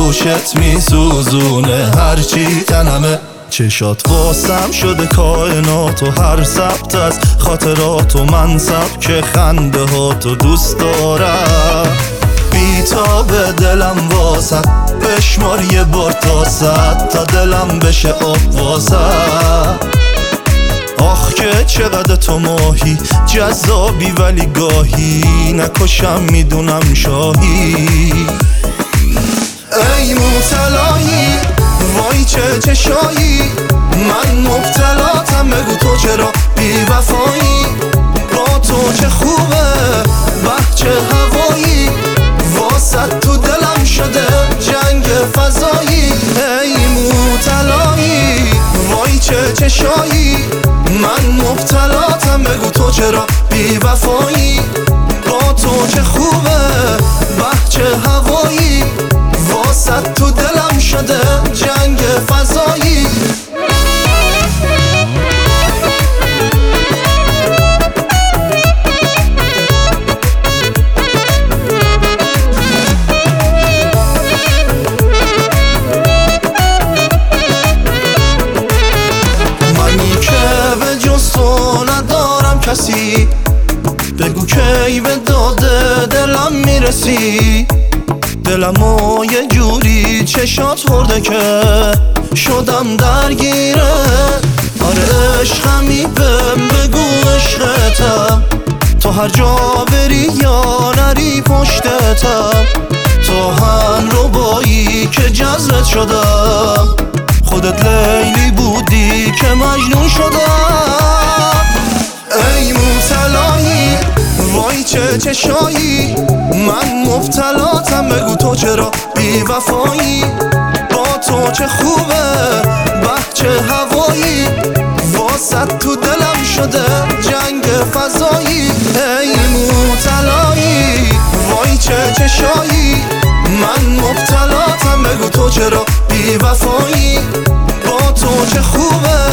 گوشت میسوزونه هرچی تنمه. چشات واسم شده کائنات و هر سبت از خاطرات و من سبک خنده ها تو دوست دارم. بیتاب دلم واسه بشمار یه بار تا 100 تا دلم بشه آب واسه. آخ که چقدر تو ماهی جذابی ولی گاهی نکشم میدونم شاهی. ای مبتلایی وای چه چشایی من مبتلاتم بگو تو چرا بی وفایی. با تو چه خوبه به چه هوایی واسه تو دلم شده جنگ فضایی. ای مبتلایی وای چه چشایی من مبتلاتم بگو تو چرا بی وفایی. با تو چه خوبه به چه هوایی واسه تو دلم شده جنگ فضایی. منی که به جز تو ندارم کسی بگو کی به داده دلم میرسی. دلمو یه جوری چشات خورده که شدم درگیره. آره عشقمی بگو عشقتم تو هر جا بری یا نری پشتتم. تو هم ربایی که جذبت شدم خودت لیلی بودی که مجنون شدم. ای مبتلایی وای چه چشایی من مبتلاتم بگو تو چرا بی وفایی. با تو چه خوبه به چه هوایی واسه تو دلم شده جنگ فضایی. ای مبتلایی وای چه چشایی من مبتلاتم بگو تو چرا بی وفایی. با تو چه خوبه